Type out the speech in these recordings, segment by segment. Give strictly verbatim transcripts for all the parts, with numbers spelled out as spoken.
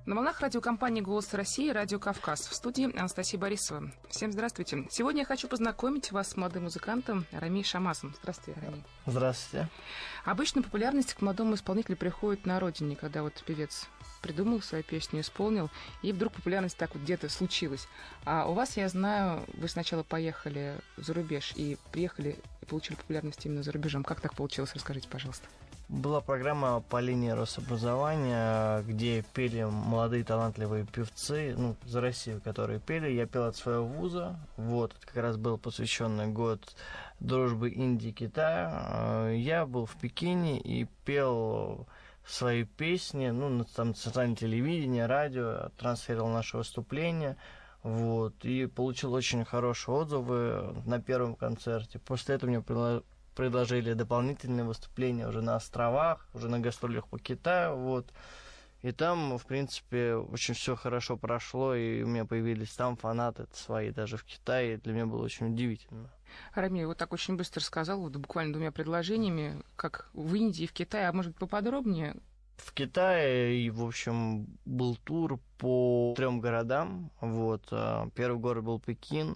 На волнах радиокомпании «Голос России» «Радио Кавказ». В студии Анастасия Борисова. Всем здравствуйте. Сегодня я хочу познакомить вас с молодым музыкантом Рами Шамасом. Здравствуйте, Рами. Здравствуйте. Обычно популярность к молодому исполнителю приходит на родине, когда вот певец придумал свою песню, исполнил, и вдруг популярность так вот где-то случилась. А у вас, я знаю, вы сначала поехали за рубеж и приехали и получили популярность именно за рубежом. Как так получилось? Расскажите, пожалуйста. Была программа по линии Рособразования, где пели молодые талантливые певцы, ну, за Россию, которые пели. Я пел от своего вуза. Вот, это как раз был посвященный год дружбы Индии и Китая. Я был в Пекине и пел свои песни, ну, там, национальное телевидение, радио, транслировал наше выступление. Вот, и получил очень хорошие отзывы на первом концерте. После этого мне предложили предложили дополнительные выступления уже на островах, уже на гастролях по Китаю, вот. И там, в принципе, очень все хорошо прошло, и у меня появились там фанаты свои, даже в Китае, и для меня было очень удивительно. Рами, вот так очень быстро сказал, вот буквально двумя предложениями, как в Индии и в Китае, а может быть поподробнее? В Китае, и, в общем, был тур по трем городам, вот. Первый город был Пекин.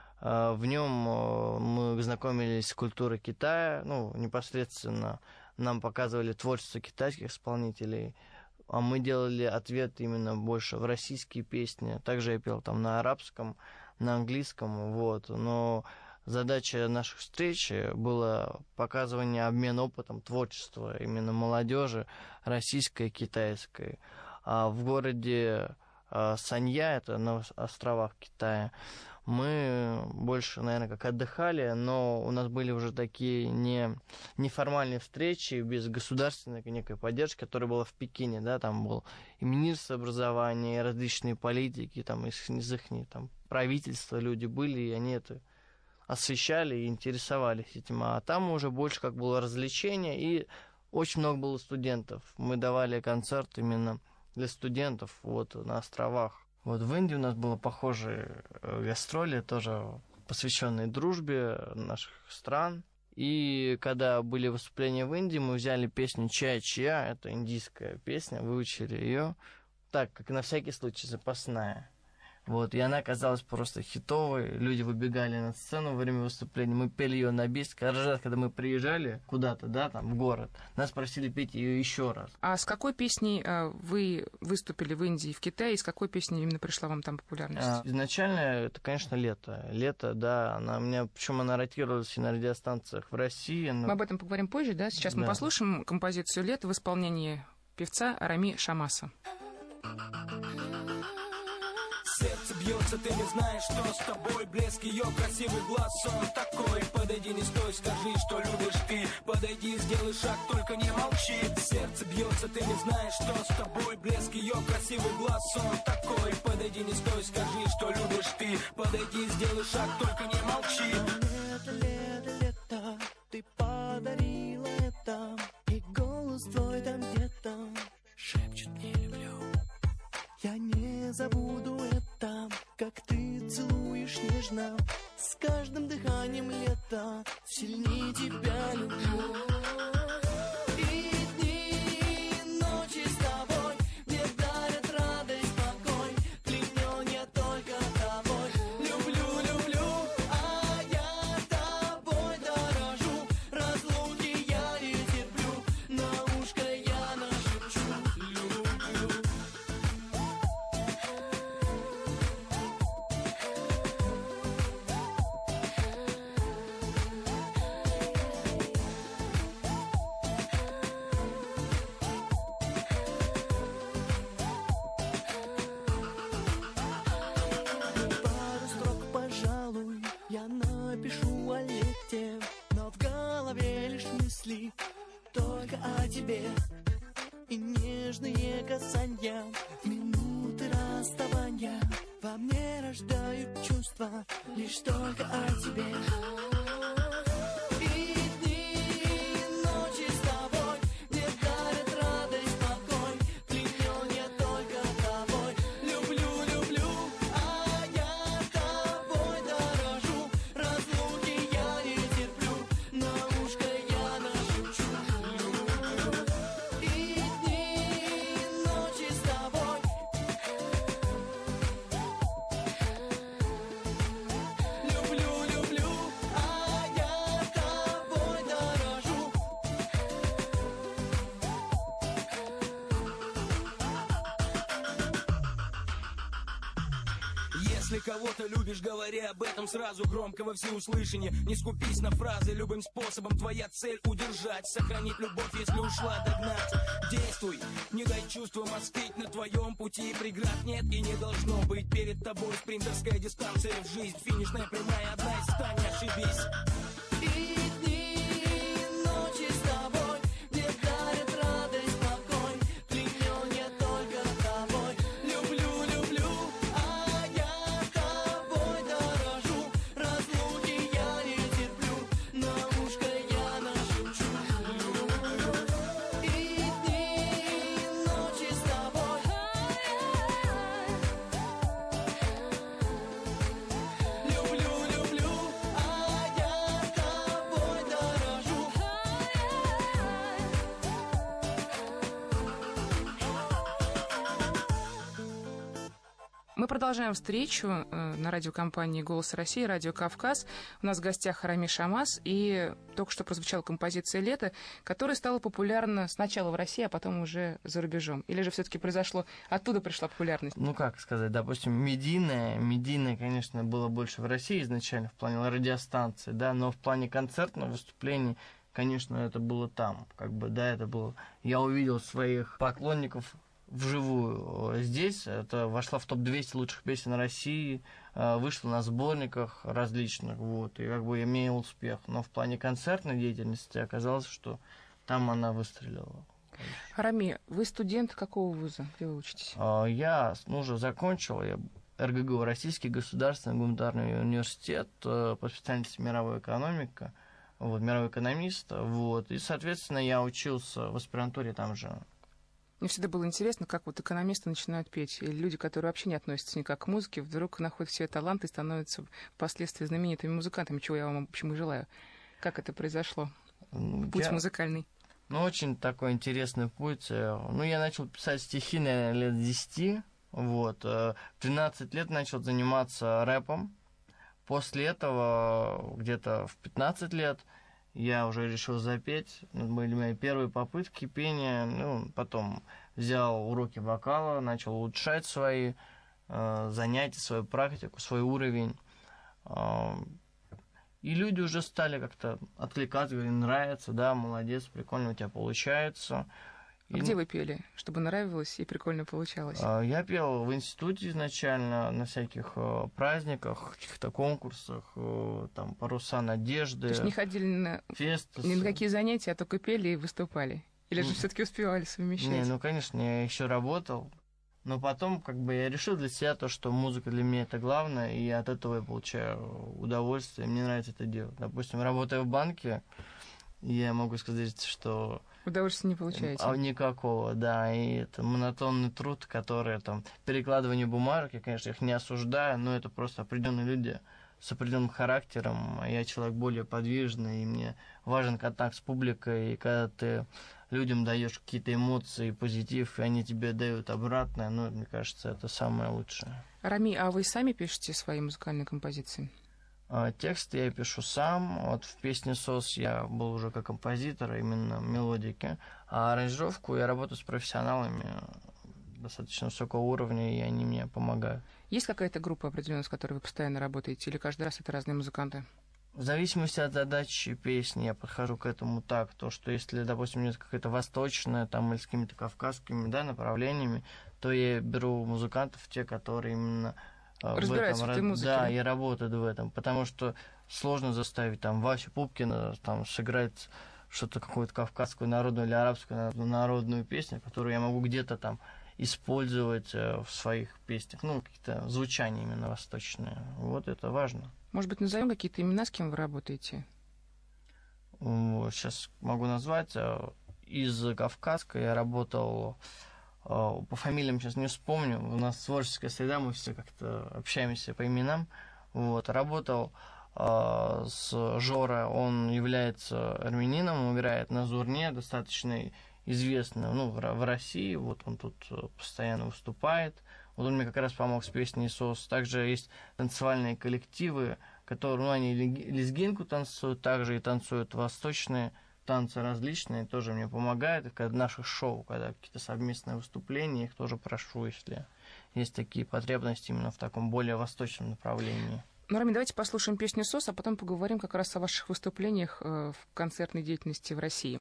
В нем мы знакомились с культурой Китая, ну, непосредственно нам показывали творчество китайских исполнителей, а мы делали ответ именно больше в российские песни. Также я пел там на арабском, на английском, вот. Но задача наших встреч была показывание, обмен опытом творчества именно молодежи российской и китайской. А в городе Санья, это на островах Китая, мы больше, наверное, как отдыхали, но у нас были уже такие не, неформальные встречи без государственной некой поддержки, которая была в Пекине, да, там был и министр образования, и различные политики, там, из, из их там, правительства люди были, и они это освещали и интересовались этим. А там уже больше как было развлечение, и очень много было студентов. Мы давали концерт именно для студентов вот, на островах. Вот в Индии у нас было похожие гастроли, тоже посвященные дружбе наших стран. И когда были выступления в Индии, мы взяли песню «Чая-чая», это индийская песня, выучили ее, так, как на всякий случай, запасная. Вот, и она оказалась просто хитовой, люди выбегали на сцену во время выступления, мы пели ее на бис. Каждый раз, когда мы приезжали куда-то, да, там, в город, нас просили петь ее еще раз. А с какой песней а, вы выступили в Индии и в Китае, и с какой песней именно пришла вам там популярность? А, изначально это, конечно, «Лето». «Лето», да, она у меня, причем она ротировалась и на радиостанциях в России. Но... Мы об этом поговорим позже, да? Сейчас да. Мы послушаем композицию «Лето» в исполнении певца Рами Шамаса. Сердце бьется, ты не знаешь, что с тобой. Блеск ее красивый глаз, он такой. Подойди, не стой, скажи, что любишь ты. Подойди, сделай шаг, только не молчи. Сердце бьется, ты не знаешь, что с тобой. Блеск ее красивый глаз, он такой. Подойди, не стой, скажи, что любишь ты. Подойди, сделай шаг, только не молчи. Лето, лето, лето, ты подарила это. И голос твой там где-то шепчет «не люблю». Я не забуду это, как ты целуешь нежно. С каждым дыханием лета сильнее тебя люблю. И дни, и ночи с тобой мне дарят радость, покой. Пленен я только тобой. Люблю, люблю, а я тобой дорожу. Разлуки я не терплю, на ушко я нашепчу. Люблю. Только о тебе и нежные касания. Минуты расставания во мне рождают чувства лишь только о тебе. И дни, и ночи с тобой мне дарят радость, покой. Пленен я только тобой. Люблю, люблю, а я тобой дорожу. Разлуки я не терплю, на ушко я нашепчу. Люблю. И дни, и ночи с тобой Если кого-то любишь, говори об этом сразу, громко во всеуслышание. Не скупись на фразы, любым способом твоя цель удержать. Сохранить любовь, если ушла, догнать. Действуй, не дай чувствам остыть. На твоем пути преград нет и не должно быть. Перед тобой спринтерская дистанция в жизнь. Финишная прямая, одна из ста, не ошибись. И дни, и ночи с тобой мне дарят радость, покой. Пленен я только тобой. Люблю, люблю, а я тобой дорожу. Разлуки я не терплю, на ушко я нашепчу. И дни, и ночи с тобой. Люблю, люблю, а я тобой дорожу. Мы продолжаем встречу э, на радиокомпании «Голос России», «Радио Кавказ». У нас в гостях Рами Шамас, и только что прозвучала композиция «Лето», которая стала популярна сначала в России, а потом уже за рубежом. Или же все-таки произошло, оттуда пришла популярность? Ну, как сказать, допустим, медийное, медийное, конечно, было больше в России изначально, в плане радиостанции, да, но в плане концертных выступлений, конечно, это было там, как бы, да, это было... Я увидел своих поклонников вживую здесь, это вошла в топ двести лучших песен России, э, вышла на сборниках различных, вот, и как бы имела успех, но в плане концертной деятельности оказалось, что там она выстрелила. Рами, вы студент какого вуза? Где вы учитесь? А, Я ну, уже закончил, я эр гэ гэ у, Российский государственный гуманитарный университет э, по специальности мировая экономика, вот, мировой экономист, вот, и, соответственно, я учился в аспирантуре там же. Мне всегда было интересно, как вот экономисты начинают петь, или люди, которые вообще не относятся никак к музыке, вдруг находят все таланты и становятся впоследствии знаменитыми музыкантами, чего я вам, в общем, и желаю. Как это произошло? Путь Я... музыкальный. Ну, очень такой интересный путь. Ну, я начал писать стихи, наверное, лет десяти. Вот. В тринадцать лет начал заниматься рэпом. После этого, где-то в пятнадцать лет, я уже решил запеть. Это были мои первые попытки пения. Ну, потом взял уроки вокала, начал улучшать свои э, занятия, свою практику, свой уровень. Э, И люди уже стали как-то откликаться, говорили, нравится, да, молодец, прикольно у тебя получается. А И, где вы пели, чтобы нравилось и прикольно получалось? Я пел в институте изначально, на всяких праздниках, каких-то конкурсах, там, «Паруса надежды», То есть не ходили на, фестасы. ни на какие занятия, а только пели и выступали? Или же все-таки успевали совмещать? Не, ну, конечно, я еще работал. Но потом, как бы, я решил для себя то, что музыка для меня это главное, и от этого я получаю удовольствие, мне нравится это делать. Допустим, работая в банке, я могу сказать, что... Удовольствия не получаете? А никакого, да, и это монотонный труд, который, там, перекладывание бумажек, я, конечно, их не осуждаю, но это просто определенные люди с определенным характером, а я человек более подвижный, и мне важен контакт с публикой, и когда ты людям даешь какие-то эмоции, позитив, и они тебе дают обратное, ну, мне кажется, это самое лучшее. Рами, а вы сами пишете свои музыкальные композиции? А, тексты я пишу сам. Вот в песне «СОС» я был уже как композитор, именно мелодики. А аранжировку я работаю с профессионалами достаточно высокого уровня, и они мне помогают. Есть какая-то группа определенная, с которой вы постоянно работаете, или каждый раз это разные музыканты? В зависимости от задачи песни я подхожу к этому так, то, что если, допустим, нет какая-то восточная, там, или с какими-то кавказскими, да, направлениями, то я беру музыкантов, те, которые именно разбираются в, этом, в этой музыке. Да, я работаю в этом, потому что сложно заставить там Васю Пупкина там сыграть что-то, какую-то кавказскую народную или арабскую народную песню, которую я могу где-то там использовать в своих песнях, ну, какие-то звучания именно восточные. Вот это важно. Может быть, назовем какие-то имена, с кем вы работаете? Сейчас могу назвать. Из Кавказска я работал, по фамилиям сейчас не вспомню, у нас творческая среда, мы все как-то общаемся по именам. Вот. Работал с Жора, он является армянином, он играет на зурне, достаточно известный, ну, в России, вот он тут постоянно выступает. Вот он мне как раз помог с песней «СОС». Также есть танцевальные коллективы, которые, ну, они лезгинку танцуют, также и танцуют восточные танцы различные, тоже мне помогают. И в наших шоу, когда какие-то совместные выступления, их тоже прошу, если есть такие потребности именно в таком более восточном направлении. Ну, Рамиль, давайте послушаем песню «СОС», а потом поговорим как раз о ваших выступлениях э, в концертной деятельности в России.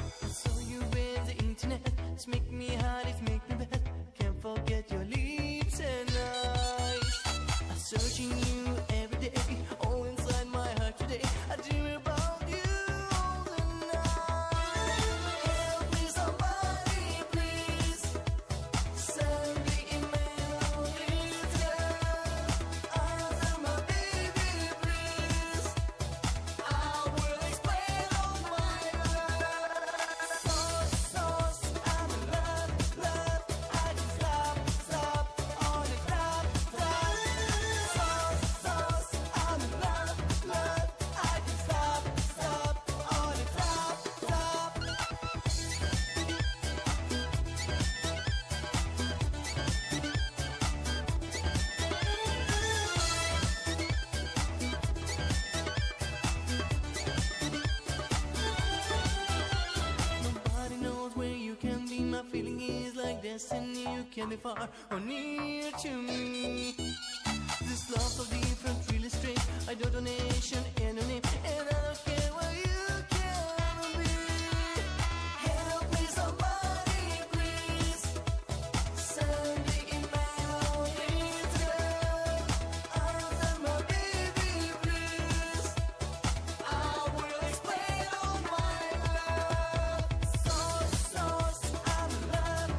Destiny, you can be far or near to me. This love so deep and really straight. I do donation in your name, and I don't care where you can be. Help me, somebody, please. Send me email, Instagram. Answer my baby, please. I will explain all my love. Sauce, sauce, I'm in love.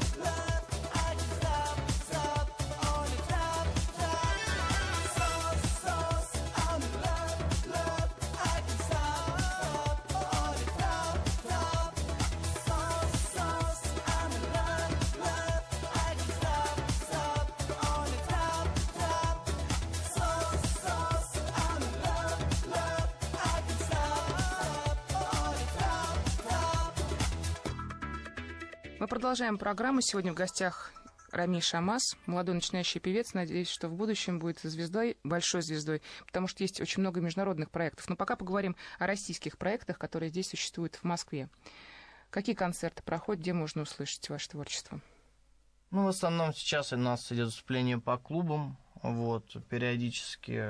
Мы продолжаем программу. Сегодня в гостях Рамиль Шаммас, молодой начинающий певец. Надеюсь, что в будущем будет звездой, большой звездой, потому что есть очень много международных проектов. Но пока поговорим о российских проектах, которые здесь существуют в Москве. Какие концерты проходят, где можно услышать ваше творчество? Ну, в основном сейчас у нас идет выступление по клубам. Вот, периодически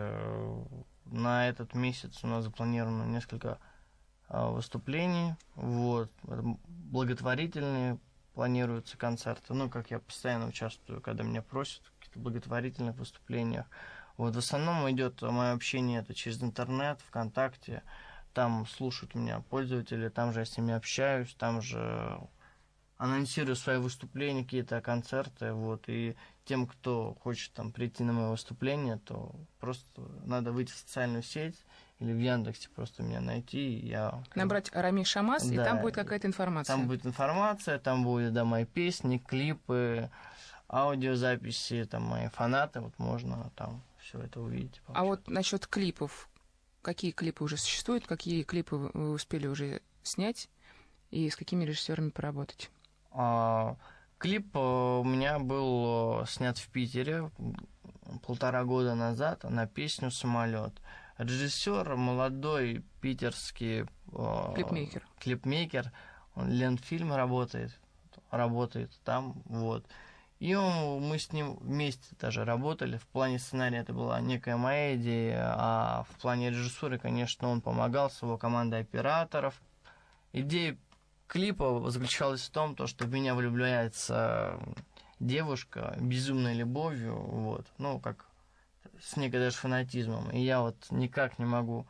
на этот месяц у нас запланировано несколько выступлений. Вот, благотворительные планируются концерты. Ну, как я постоянно участвую, когда меня просят в каких-то благотворительных выступлениях. Вот, в основном идет мое общение это через интернет, ВКонтакте. Там слушают меня пользователи, там же я с ними общаюсь, там же анонсирую свои выступления, какие-то концерты. Вот, и тем, кто хочет там прийти на мое выступление, то просто надо выйти в социальную сеть или в Яндексе просто меня найти. Я... Набрать Рамиль Шаммас, да, и там будет и какая-то информация. Там будет информация, там будет, да, мои песни, клипы, аудиозаписи, там мои фанаты, вот можно там все это увидеть. А вот насчет клипов, какие клипы уже существуют, какие клипы вы успели уже снять и с какими режиссерами поработать? А, клип у меня был снят в Питере полтора года назад на песню «Самолет». Режиссер молодой питерский клипмейкер. клипмейкер, он Ленфильм работает, работает там, вот. И он, мы с ним вместе даже работали. В плане сценария это была некая моя идея, а в плане режиссуры, конечно, он помогал с его командой операторов. Идея клипа заключалась в том, что в меня влюбляется девушка безумной любовью, вот, ну, как с некой даже фанатизмом. И я вот никак не могу,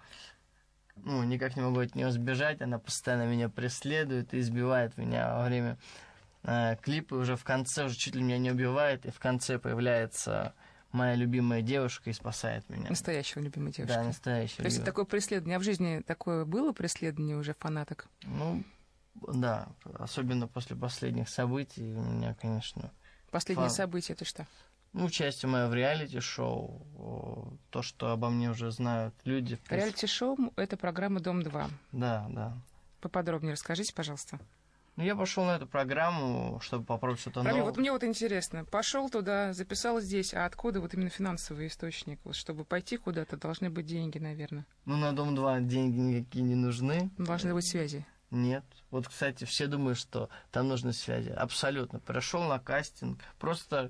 ну, никак не могу от нее сбежать. Она постоянно меня преследует и избивает меня во время э, клипа. Уже в конце, уже чуть ли меня не убивает. И в конце появляется моя любимая девушка и спасает меня. Настоящая любимая девушка. Да, настоящая. То есть любимая. Такое преследование. А в жизни такое было преследование уже фанаток? Ну, да. Особенно после последних событий у меня, конечно... Последние фан... события это что? Ну, участие мое в реалити-шоу, то, что обо мне уже знают люди. Реалити-шоу — это программа «Дом-два». Да, да. Поподробнее расскажите, пожалуйста. Ну, я пошел на эту программу, чтобы попробовать что-то Рамиль, новое. вот мне вот интересно. Пошел туда, записал здесь, а откуда вот именно финансовый источник? Вот, чтобы пойти куда-то, должны быть деньги, наверное. Ну, на Дом-два деньги никакие не нужны. Должны быть связи. Нет. Вот, кстати, все думают, что там нужны связи. Абсолютно. Пришел на кастинг, просто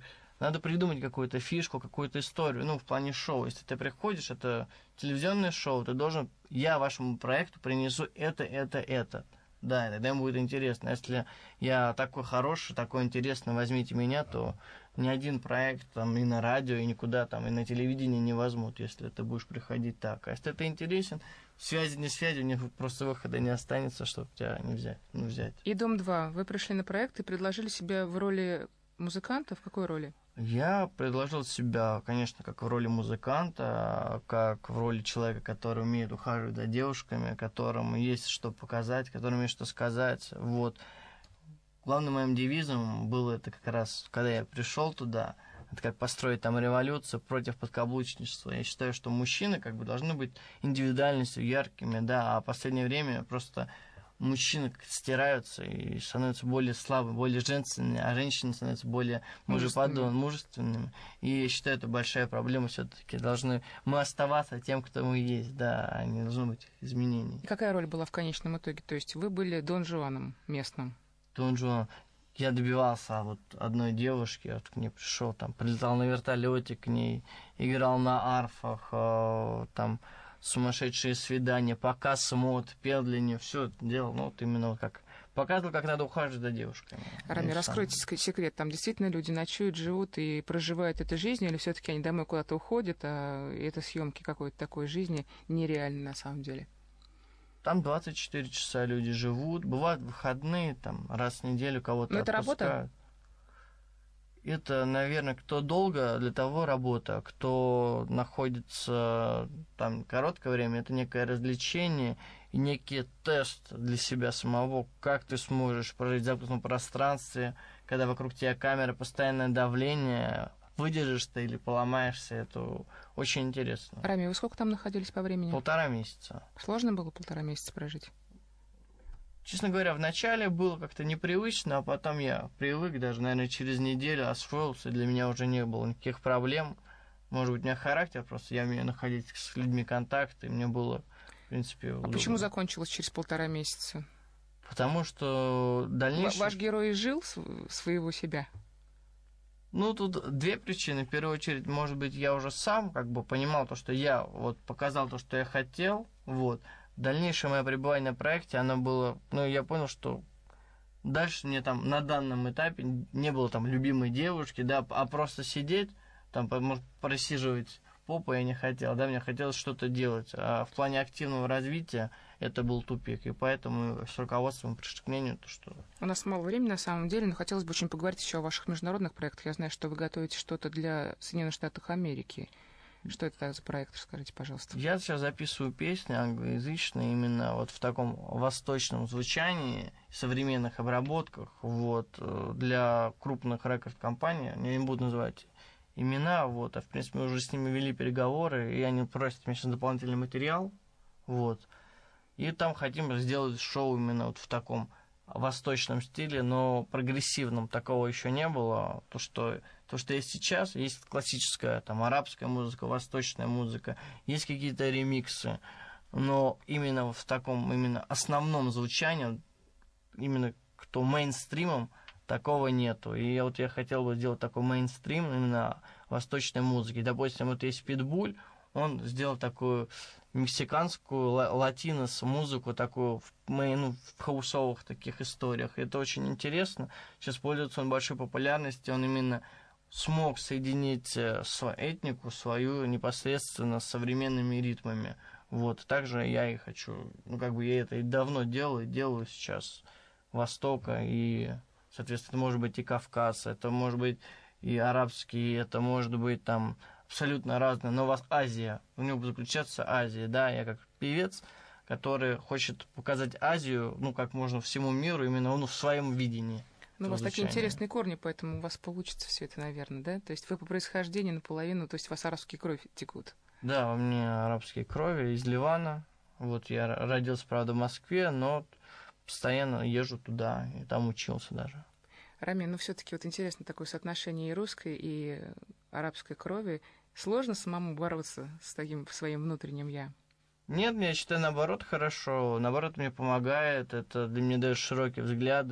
Надо придумать какую-то фишку, какую-то историю, ну, в плане шоу. Если ты приходишь, это телевизионное шоу, ты должен, я вашему проекту принесу это, это, это. Да, тогда им будет интересно. Если я такой хороший, такой интересный, возьмите меня, то ни один проект там и на радио, и никуда там, и на телевидении не возьмут, если ты будешь приходить так. А если ты интересен, связи, не связи, у них просто выхода не останется, чтобы тебя не взять. Ну, взять. И «Дом-два». Вы пришли на проект и предложили себя в роли музыканта. В какой роли? Я предложил себя, конечно, как в роли музыканта, как в роли человека, который умеет ухаживать за девушками, которому есть что показать, которому есть что сказать. Вот. Главным моим девизом было это как раз, когда я пришел туда, это как построить там революцию против подкаблучничества. Я считаю, что мужчины как бы должны быть индивидуальностью, яркими, да, а в последнее время просто мужчины стираются и становятся более слабыми, более женственными, а женщины становятся более мужеподобными, мужественными. И я считаю, это большая проблема все-таки. Должны мы оставаться тем, кто мы есть, да, а не должно быть изменений. И какая роль была в конечном итоге? То есть вы были Дон Жуаном местным? Дон Жуан. Я добивался вот одной девушки, вот к ней пришел, там, прилетал на вертолете к ней, играл на арфах, э, там, сумасшедшие свидания, показ мод, пел для нее, все делал, ну, вот именно вот как показывал, как надо ухаживать за девушками. Рами, раскройте сам секрет, там действительно люди ночуют, живут и проживают эту жизнь, или все-таки они домой куда-то уходят, а это съемки какой-то такой жизни нереальной на самом деле? Там двадцать четыре часа люди живут, бывают выходные, там, раз в неделю кого-то отпускают. Это работа? Это, наверное, кто долго, для того работа, кто находится там короткое время, это некое развлечение и некий тест для себя самого, как ты сможешь прожить в замкнутом пространстве, когда вокруг тебя камера, постоянное давление, выдержишь ты или поломаешься, это очень интересно. Рами, вы сколько там находились по времени? Полтора месяца. Сложно было полтора месяца прожить? Честно говоря, вначале было как-то непривычно, а потом я привык, даже, наверное, через неделю освоился, и для меня уже не было никаких проблем. Может быть, у меня характер, просто я умею находить с людьми контакты, и мне было, в принципе, удобно. А почему закончилось через полтора месяца? Потому что дальнейшее... Ваш герой жил своего себя? Ну, тут две причины. В первую очередь, может быть, я уже сам как бы понимал то, что я вот показал то, что я хотел, вот. Дальнейшее мое пребывание на проекте, оно было... Ну, я понял, что дальше мне там на данном этапе не было там любимой девушки, да, а просто сидеть, там, может, просиживать попу я не хотел, да, мне хотелось что-то делать. А в плане активного развития это был тупик, и поэтому с руководством пришли к мнению, то, что... У нас мало времени, на самом деле, но хотелось бы очень поговорить еще о ваших международных проектах. Я знаю, что вы готовите что-то для Соединенных Штатов Америки. Что это за проект? Расскажите, пожалуйста. Я сейчас записываю песни англоязычные именно вот в таком восточном звучании, современных обработках, вот, для крупных рекорд-компаний. Я не буду называть имена, вот, а в принципе мы уже с ними вели переговоры, и они просят меня сейчас дополнительный материал, вот. И там хотим сделать шоу именно вот в таком восточном стиле, но прогрессивном. Такого еще не было. То, что, то, что есть сейчас, есть классическая там арабская музыка, восточная музыка, есть какие-то ремиксы, но именно в таком именно основном звучании, именно кто мейнстримом, такого нету. И вот я хотел бы сделать такой мейнстрим именно восточной музыки. Допустим, вот есть Питбуль, он сделал такую мексиканскую латинос музыку, такую в, ну, в хаусовых таких историях. Это очень интересно. Сейчас пользуется он большой популярностью. Он именно смог соединить свою этнику, свою непосредственно с современными ритмами. Вот. Также я и хочу, ну, как бы я это и давно делаю, делаю сейчас Востока, и, соответственно, это может быть и Кавказ, это может быть и арабский, это может быть там абсолютно разное, но у вас Азия, у него заключается Азия, да, я как певец, который хочет показать Азию, ну, как можно всему миру, именно ну, в своем видении. Ну, у вас такие интересные корни, поэтому у вас получится все это, наверное, да? То есть вы по происхождению наполовину, то есть у вас арабские крови текут? Да, у меня арабские крови из Ливана, вот я родился, правда, в Москве, но постоянно езжу туда, и там учился даже. Рами, ну, все-таки вот интересно такое соотношение и русской, и арабской крови. Сложно самому бороться с таким своим внутренним «я»? Нет, я считаю, наоборот, хорошо. Наоборот, мне помогает. Это для меня дает широкие взгляды.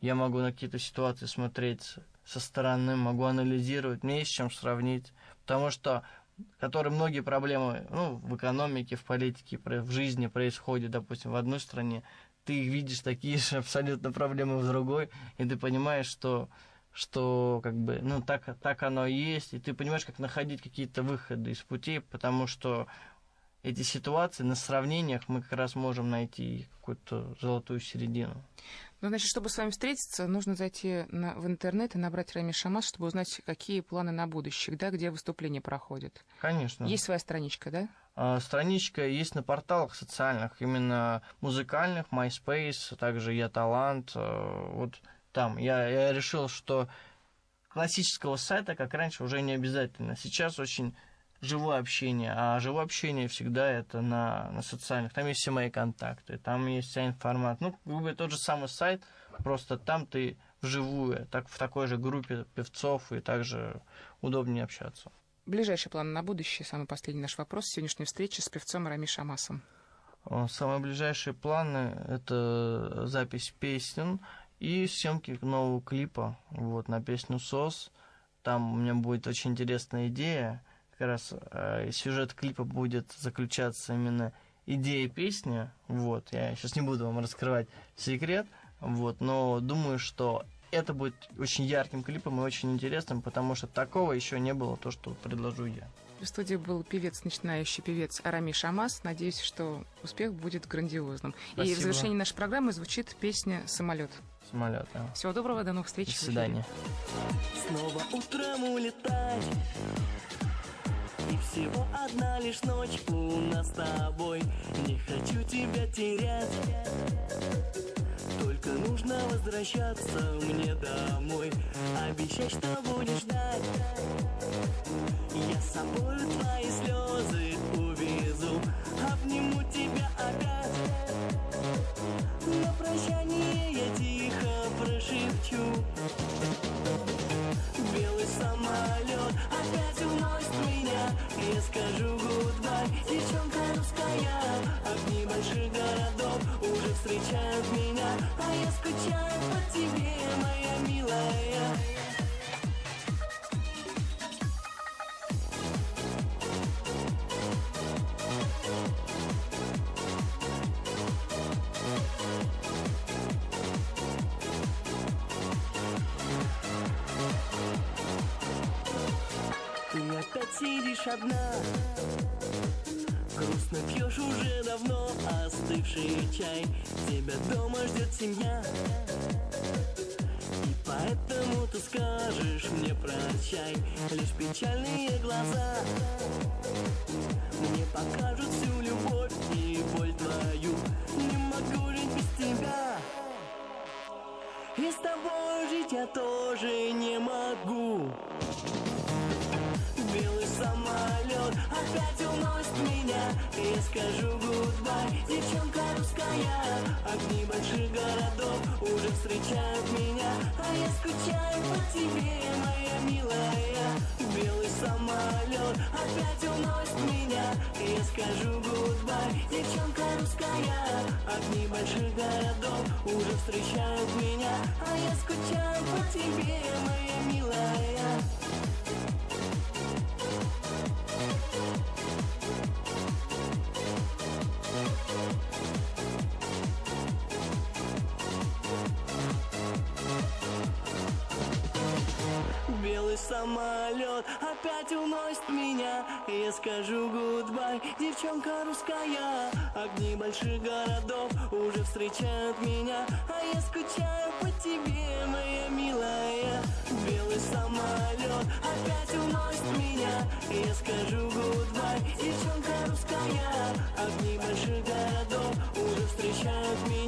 я могу на какие-то ситуации смотреть со стороны, могу анализировать, мне есть с чем сравнить, потому что которые многие проблемы, ну, в экономике, в политике, в жизни происходят, допустим, в одной стране, ты видишь такие же абсолютно проблемы в другой, и ты понимаешь, что, что как бы, ну, так, так оно и есть, и ты понимаешь, как находить какие-то выходы из путей, потому что эти ситуации на сравнениях мы как раз можем найти какую-то золотую середину. Ну, значит, чтобы с вами встретиться, нужно зайти на, в интернет и набрать Рамис Шамас, чтобы узнать, какие планы на будущее, да, где выступления проходят. Конечно. Есть своя страничка, да? А, страничка есть на порталах социальных, именно музыкальных, MySpace, также Я Талант. Вот там. Я, я решил, что классического сайта, как раньше, уже не обязательно. Сейчас очень живое общение, а живое общение всегда это на, на социальных. Там есть все мои контакты, там есть вся информация. Ну, как бы тот же самый сайт, просто там ты вживую, так, в такой же группе певцов, и также удобнее общаться. Ближайший план на будущее, самый последний наш вопрос, сегодняшней встречи с певцом Рамис Шамасом. Самые ближайшие планы – это запись песен и съемки нового клипа вот, на песню «СОС». Там у меня будет очень интересная идея. Как раз э, сюжет клипа будет заключаться именно идея песни. Вот, я сейчас не буду вам раскрывать секрет, вот, но думаю, что это будет очень ярким клипом и очень интересным, потому что такого еще не было, то, что предложу я. В студии был певец, начинающий певец Рамис Шамас. Надеюсь, что успех будет грандиозным. Спасибо. И в завершении нашей программы звучит песня «Самолет». Самолет, да. Всего доброго, до новых встреч. До свидания. Снова утром улетать, и всего одна лишь ночь у нас с тобой. Не хочу тебя терять, только нужно возвращаться мне домой. Обещай, что будешь ждать, я с собой твои слезы увезу, обниму тебя опять. На прощание я тихо прошепчу: белый самолет опять уносит меня. Я скажу гудбай, девчонка русская. Огни больших городов уже встречают меня, а я скучаю по тебе, моя милая. Ты опять сидишь одна, грустно пьешь уже давно остывший чай. Тебя дома ждет семья, и поэтому ты скажешь мне прощай. Лишь печальные глаза мне покажут всю любовь и боль твою. Не могу жить без тебя, и с тобой жить я тоже не могу. Белый самолет опять уносит меня, я скажу гудбай, девчонка русская. Огни больших городов уже встречают меня, а я скучаю по тебе, моя милая. Белый самолет опять уносит меня, я скажу гудбай, девчонка русская. Огни больших городов уже встречают меня, а я скучаю по тебе, моя милая. Белый самолет опять уносит меня, я скажу гудбай, девчонка русская. Огни больших городов уже встречают меня, а я скучаю по тебе, моя милая. Белый самолет опять уносит меня, я скажу гудбай, девчонка русская. Огни больших городов уже встречают меня.